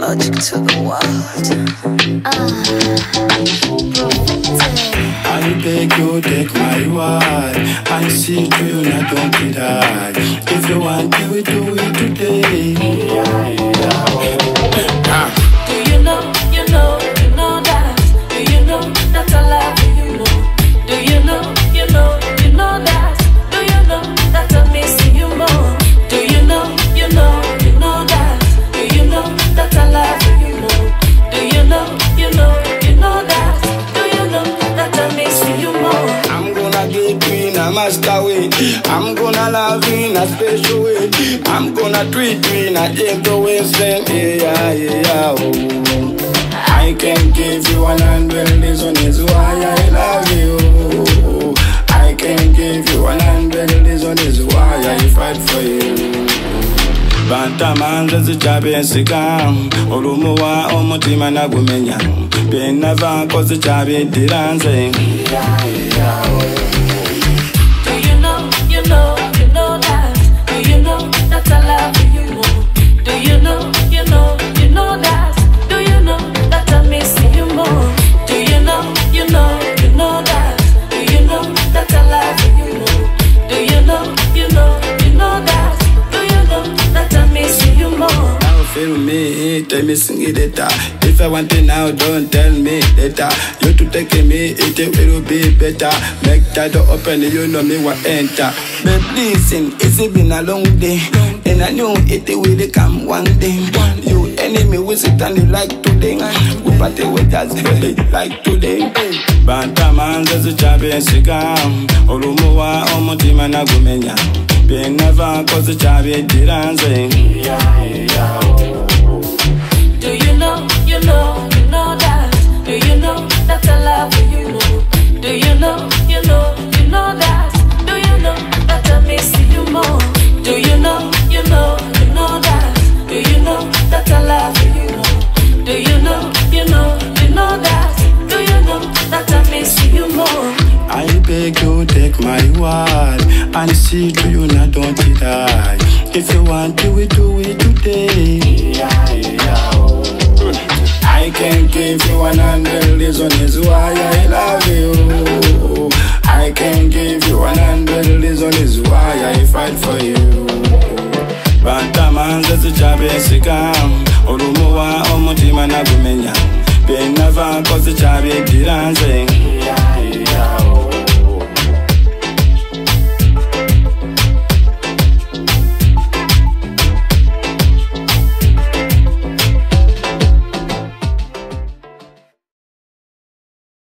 logic to the world. I beg you, take my word. I see to you, now don't be that. If you want to, we do it today. Do you know that? Do you know that I love you? Do you know that? Do you know that I miss you more? Do you know that? Do you know that I love you more? Do you know that? Do you know that I miss you more? I'm gonna get you in a master way. I'm gonna love you in a special way. I'm gonna treat you in a gentle way. Yeah, oh. I can give you 100 reasons why I love you. I can give you 100 reasons why I fight for you. Bantamanza zichabe nsikam Olumuwa omutima nagumenya Benava kozi chabe diranze. Do you know that? Do you know that I love you more? Do you know that? Do you know that I miss you more? Do you know that? Do you know that I love you more? Do you know that? Do you know that I miss you more? Now feel me, tell me sing it later. If I want it now, don't tell me later. You to take me, it will be better. Make that door open, you know me what enter. But listen, it's been a long day, and I know it will come one day. You enemy will sit and you like today. We party with us like today. Bantamanza zichabe nsikam Olumuwa omutima nagumenya Benava kozi chabe diranze. Do you know that? Do you know that I love you more? Do you know that? Do you know that I miss you more? Do you know that? Do you know that I love you more? Do you know that? Do you know that I miss you more? I beg you, take my word. And see to you, now don't die. If you want to, we do it today. I can give you 100 reasons why I love you. I can give you 100 reasons why I fight for you. Bantamanza zichabe nsikam Olumuwa omutima nagumenya Benava kozi chabe diranze.